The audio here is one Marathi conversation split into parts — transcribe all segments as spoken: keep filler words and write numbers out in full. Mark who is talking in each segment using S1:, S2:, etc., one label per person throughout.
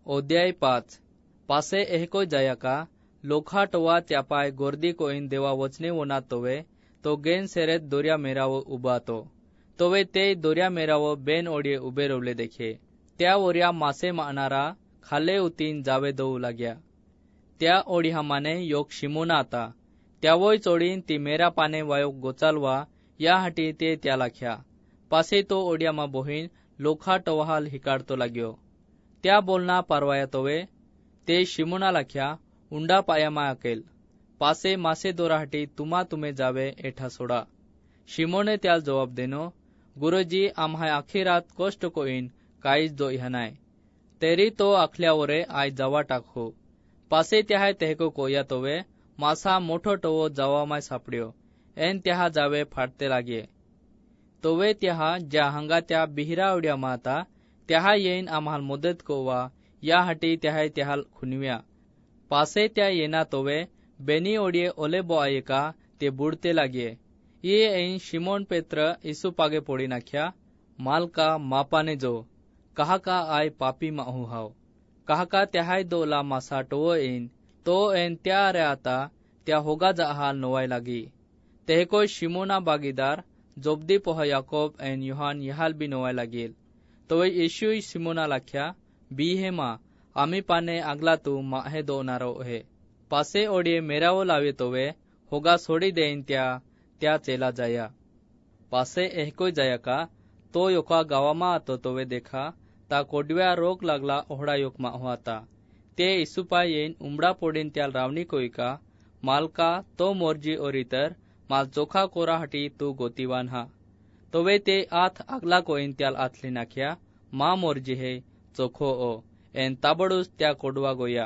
S1: अध्याय पाच. पासे एहको जाया का लोखा टोवा त्यापाय गोर्दी कोइन देवा वचने वोना तोवे तो गेन सेरेत दोर्या मेरावो उबा तो तोवे ते दोर्या मेरावो बेन ओडिये उबे रवले देखे त्या ओर्या मासे मानारा खाले उतीन जावे दो लाग्या त्या ओढ्या माने योग शिमोना आता त्यावोय चोडीन ती मेरा पाने वायो गोचालवा या हाटी ते त्या लाख्या पासे तो ओडिया मा बोहीन लोखा टोवाहाल हिकाडतो लाग्यो त्या बोलना पारवाया तोवे ते शिमोना लाख्या उंडा पाया मा अकेल पासे मासे दोराहाटी तुमा तुमे जावे एठा सोडा शिमोने त्याल जवाब देनो गुरुजी आम्हा आखी रात कष्ट कोइन काहीच दो इहनाय तेरी तो आखल्यावरे आय जावा टाकहो पासे त्याहाय तेहको कोया तोवे मासा मोठो टोवो जावा माय सापड्यो एन त्याहा जावे फाटते लागे तोवे त्याहा ज्या हंगा त्या बिहिरा उड्या माता त्याहा येईन आम्हाल मदत कोवा या हाटी त्याहाय त्याहाल खुनव्या पासे त्या येना तोवे बेनी ओडिये ओले बो आयेका ते बुडते लागे ये ऐन शिमोन पेत्र इसु पागे पोड़ी नाख्या मालका मापाने जो कहा का आय पापी माहू हाव कहा का त्याहाय दोला मासा टोवो ऐन तो ऐन त्या रे आता त्या होगा जाहाल नोवाय लागी तेहको शिमोना बागीदार जोबदी पोहा याकोब ऐन योहान यहाल भी नोवाय लागेल तोवे यीशु शिमोना लाख्या बी हे मा आमी पाने आगला तू माहे दो नारो हे पासे ओडिये मेरावो लावे तोवे होगा सोडी देन त्या त्या चेला जाया पासे एहको जाया का तो योका गावामा आतो तोवे देखा ता कोडव्या रोग लागला ओहडा योक मा होता ते इसुपा येन उमडा पोडीन त्याल रावणी कोईका मालका तो मोर्जी ओरितर माल चोखा कोरा हटी तू गोतीवान हा तोवे ते आथ आगला कोईन त्याल आथली नाख्या मा मोर्जी हे चोखो ओ एन ताबडूस त्या कोडवा गोया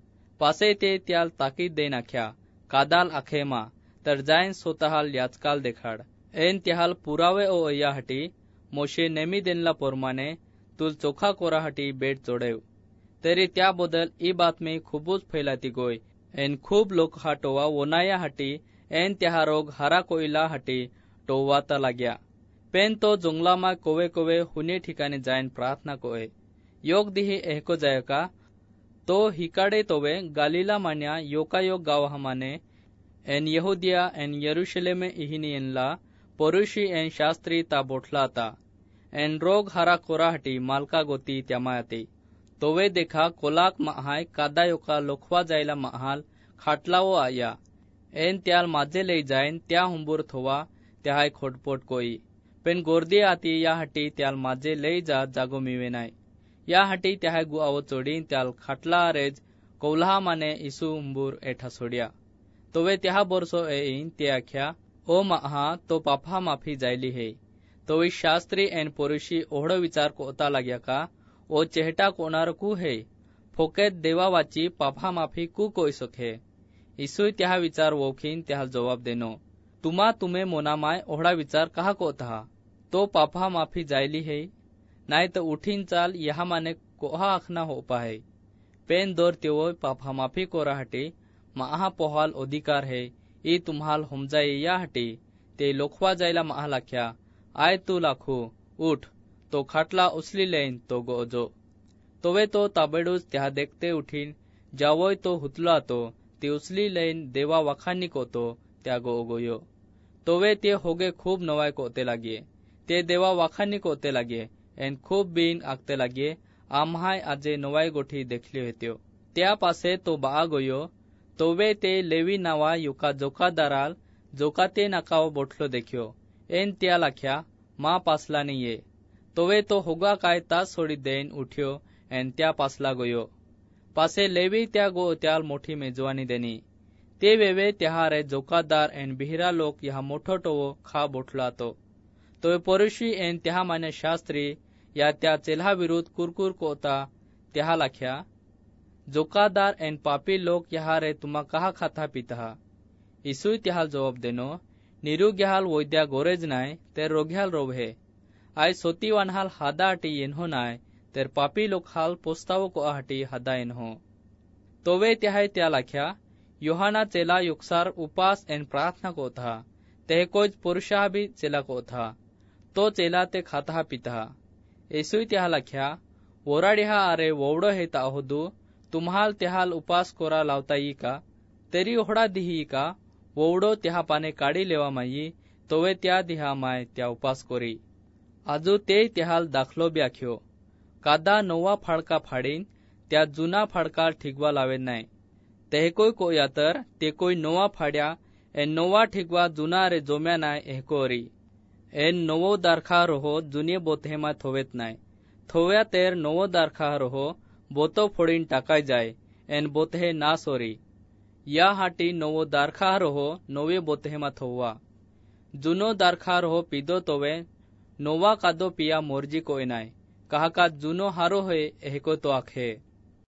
S1: पासे ते त्याल ताकीद दे नाख्या कादाल आखेमा तर जायन स्वतःल याचकाल देखाड एन त्याहाल पुरावे ओ या हटी मोशे नेमी देनला पोरमाने तुल चोखा कोरा हटी बेट जोडेव तरी त्या बदल ई बातमी खूबच फैलाती गोय एन खूब लोक हा टोवा वोनाया हटी एन त्याहा रोग हरा कोईला हटी टोवाता लाग्या पेन तो जुंगला मा कोवे कोवे हुने ठिकाणी जायन प्रार्थना कोए योग दिही एहको जाय का तो हिकाडे तोवे गालीला मान्या योकायोग गाव हमाने एन यहुदिया एन यरुशलेमे इहिनी एनला परुषी एन शास्त्री ता बोठला था एन रोग हरा कोराहटी मालका गोती त्यामायती तोवे देखा कोलाक महाय कादा योका लोखवा जायला महाल खाटलावो आया एन त्याल माझे ले जायन त्या हुंबूर थोवा त्याहाय खोटपोट कोई पेन गोर्दी आती या हटी त्याल माझे ले जा जागो मिवे नाय या हटी त्याहाय गुआवो चोडीन त्याल खाटला रेज कौलहा माने इसु हुंबूर एठा सोडिया तोवे त्याहा बोरसो एईन ते आख्या ओ महा तो पापा माफी जायली है तोवे शास्त्री एन पुरुषी ओहडो विचार कोता लाग्या का ओ चेहटा कोणार कु है फोकेत देवा वाची पापा माफी कु कोई सके इसु त्याहा विचार वोखीन त्याहा जवाब देनो तुमा तुमे मोनामाय ओहडा विचार कहा कोता तो पापा माफी जायली है नाय तो उठीन चाल यहा माने कोहा आखना हो पाए पेन दौर तेवो पापा माफी कोरा हटी महा पोहाल अधिकार है ई तुम्हाल हमजाई या हटी ते लोखवा जायला महा लाख्या आय तू लाखू उठ तो खाटला उचली लेन तो गोजो तोवे तो ताबेडूस त्या देखते उठीन जावोय तो हुतला तो ते उचली लेन देवा वाखानी को तो त्या गो गोयो तोवे ते होगे खूब नवाय कोते लागे ते देवा वाखानी कोते लागे एन खूब बीन आगते लागे आम्हाय आजे नवाय गोठी देखली होत्यो त्या पासे तो बा गोयो तोवे ते लेवी नावा युका जोकादाराल जोकाते नाकाव बोठलो देखियो एन त्या लाख्या मा पासला नहीं तोवे तो होगा काय तास सोडी देन उठ्यो एन त्या पासला गोयो पासे लेवी त्या गो त्याल मोठी मेजवानी देनी ते वेवे त्या रे जोकादार एन बिहिरा लोक यहा मोठो टोवो खा बोठला तो तोवे परुषी एन त्या माने शास्त्री या त्या चेल्हा विरुद्ध कुरकुर कोता त्या लाख्या जोकादार एन पापी लोक यहा रे तुमा कहा खाता पिता इसु त्याहाल जवाब देनो निरुग्याल वैद्या गोरेज नाय तेर रोग्याल रोभे आय सोती वानहाल हादा हटी येन्हो नाय तेर पापी लोक हाल पोस्तावो को हटी हादा येन्हो तोवे त्याहाय त्या लाख्या योहाना चेला युक्सार उपास एन प्रार्थना को था ते कोज पुरुषा भी चेला को था तो चेला ते खाता पिता येसुई त्या लाख्या ओराडिहा अरे वोवडो हेता अहोदू तुम्हाल त्याहाल उपास कोरा लावता यी का तरी ओहडा दिही का वोवडो त्या पाने काढी लेवा माई तोवे त्या दिहा माय त्या उपास कोरी आजू ते त्याहाल दाखलो ब्याख्यो कादा नवा फाडका फाडीन त्या जुना फाडका ठिगवा लावे नाही तेहकोय कोया तर ते कोई नवा फाड्या एन नवा ठिगवा जुना रे जोम्या नाय एहकोरी एन नवो दारखा रहो जुने बोथेमा थोवेत नाय थोव्या तेर नवो दारखा रहो बोतो फोडीन टाकाय जाय एन बोथे ना सोरी या हाटी नवो दारखा रहो नवे बोथेमा थोवा जुनो दारखा रहो पिदो तोवे नोवा कादो पिया मोरजी कोय नाय कहा का जुनो हारो है एहको तो आखे।